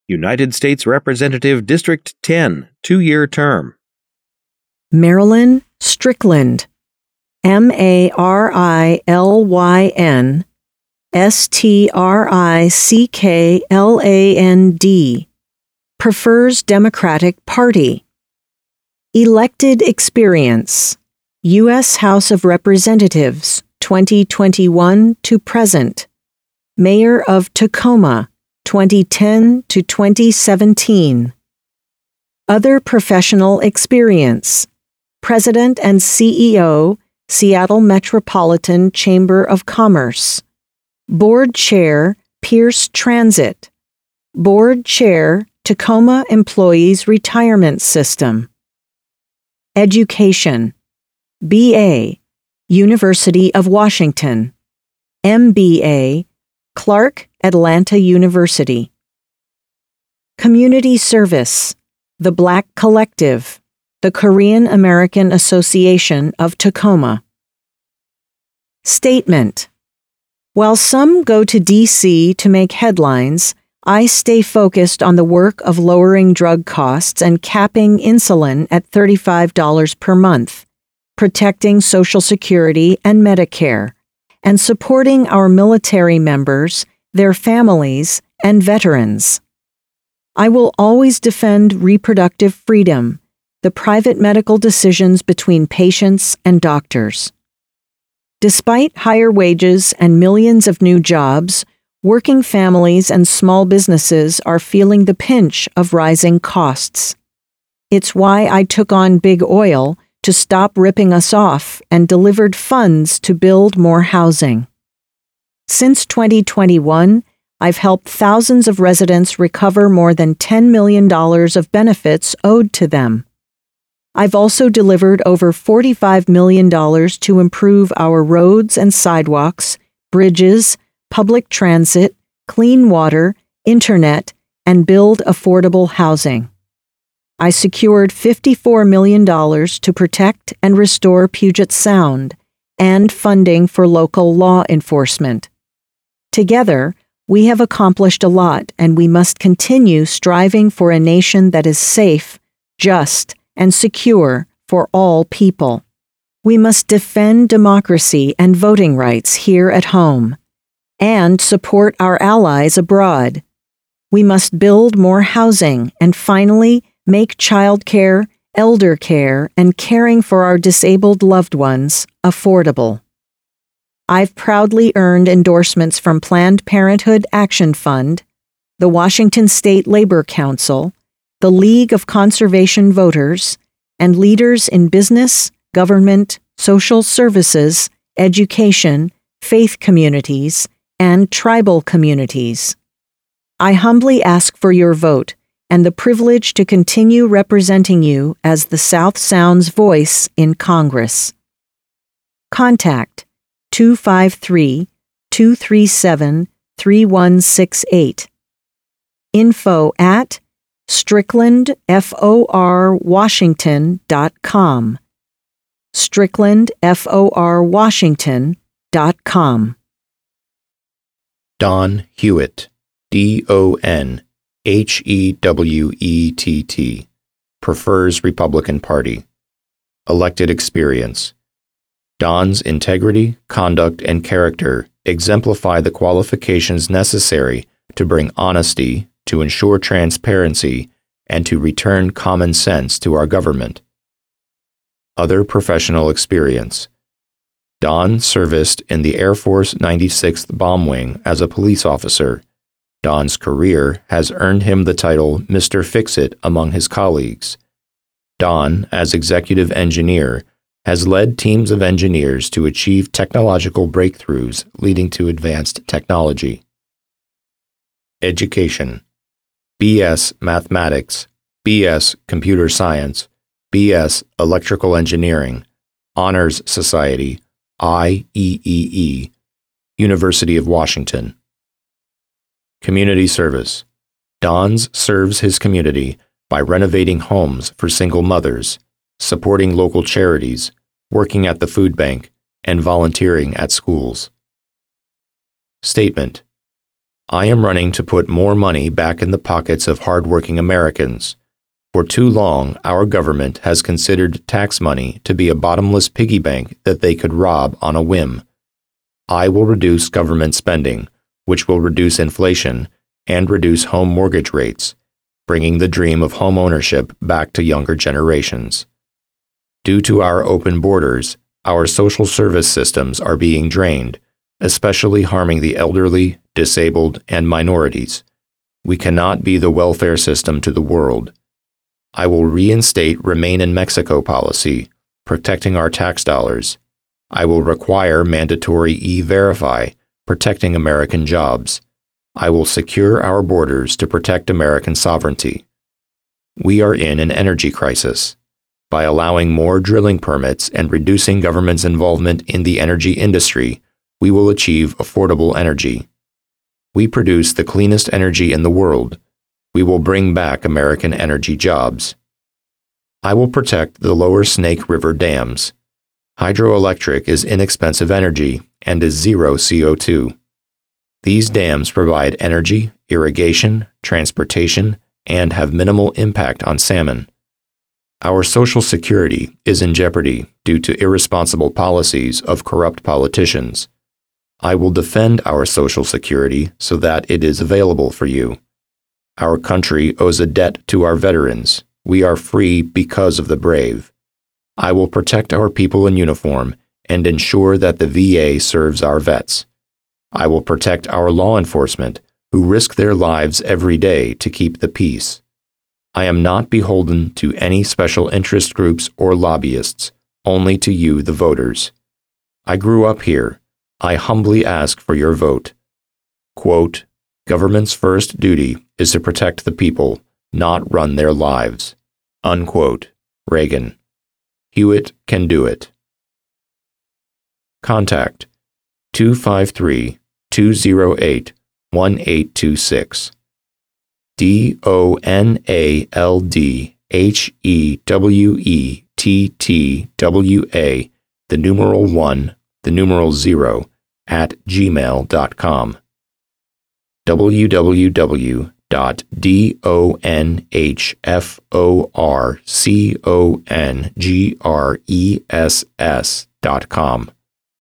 United States Representative, District 10, 2-year term. Marilyn Strickland, Marilyn Strickland, prefers Democratic Party. Elected experience, U.S. House of Representatives, 2021 to present. Mayor of Tacoma, 2010 to 2017. Other professional experience, President and CEO, Seattle Metropolitan Chamber of Commerce. Board Chair, Pierce Transit. Board Chair, Tacoma Employees Retirement System. Education, BA, University of Washington. MBA, Clark Atlanta University. Community service, the Black Collective, the Korean American Association of Tacoma. Statement. While some go to D.C. to make headlines, I stay focused on the work of lowering drug costs and capping insulin at $35 per month, protecting Social Security and Medicare, and supporting our military members, their families, and veterans. I will always defend reproductive freedom, the private medical decisions between patients and doctors. Despite higher wages and millions of new jobs, working families and small businesses are feeling the pinch of rising costs. It's why I took on Big Oil to stop ripping us off and delivered funds to build more housing. Since 2021, I've helped thousands of residents recover more than $10 million of benefits owed to them. I've also delivered over $45 million to improve our roads and sidewalks, bridges, public transit, clean water, internet, and build affordable housing. I secured $54 million to protect and restore Puget Sound and funding for local law enforcement. Together, we have accomplished a lot, and we must continue striving for a nation that is safe, just, and secure for all people. We must defend democracy and voting rights here at home, and support our allies abroad. We must build more housing and finally make childcare, elder care, and caring for our disabled loved ones affordable. I've proudly earned endorsements from Planned Parenthood Action Fund, the Washington State Labor Council, the League of Conservation Voters, and leaders in business, government, social services, education, faith communities, and tribal communities. I humbly ask for your vote and the privilege to continue representing you as the South Sound's voice in Congress. Contact 253-237-3168. info@stricklandforwashington.com. stricklandforwashington.com. Don Hewitt, DonHewett, prefers Republican Party. Elected experience. Don's integrity, conduct, and character exemplify the qualifications necessary to bring honesty, to ensure transparency, and to return common sense to our government. Other professional experience. Don serviced in the Air Force 96th Bomb Wing as a police officer. Don's career has earned him the title Mr. Fix-It among his colleagues. Don, as executive engineer, has led teams of engineers to achieve technological breakthroughs leading to advanced technology. Education. B.S. Mathematics, B.S. Computer Science, B.S. Electrical Engineering, Honors Society, IEEE, University of Washington. Community service. Don's serves his community by renovating homes for single mothers, supporting local charities, working at the food bank, and volunteering at schools. Statement. I am running to put more money back in the pockets of hardworking Americans. For too long, our government has considered tax money to be a bottomless piggy bank that they could rob on a whim. I will reduce government spending, which will reduce inflation and reduce home mortgage rates, bringing the dream of home ownership back to younger generations. Due to our open borders, our social service systems are being drained, especially harming the elderly, disabled, and minorities. We cannot be the welfare system to the world. I will reinstate Remain in Mexico policy, protecting our tax dollars. I will require mandatory E-Verify, protecting American jobs. I will secure our borders to protect American sovereignty. We are in an energy crisis. By allowing more drilling permits and reducing government's involvement in the energy industry, we will achieve affordable energy. We produce the cleanest energy in the world. We will bring back American energy jobs. I will protect the lower Snake River dams. Hydroelectric is inexpensive energy and is zero CO2. These dams provide energy, irrigation, transportation, and have minimal impact on salmon. Our social security is in jeopardy due to irresponsible policies of corrupt politicians. I will defend our social security so that it is available for you. Our country owes a debt to our veterans. We are free because of the brave. I will protect our people in uniform and ensure that the VA serves our vets. I will protect our law enforcement, who risk their lives every day to keep the peace. I am not beholden to any special interest groups or lobbyists, only to you, the voters. I grew up here. I humbly ask for your vote. Quote, government's first duty is to protect the people, not run their lives. Unquote. Reagan. Hewitt can do it. Contact 253-208-1826. DONALDHEWETTWA, the numeral 1, the numeral 0, at gmail.com. www.donhforcongress.com.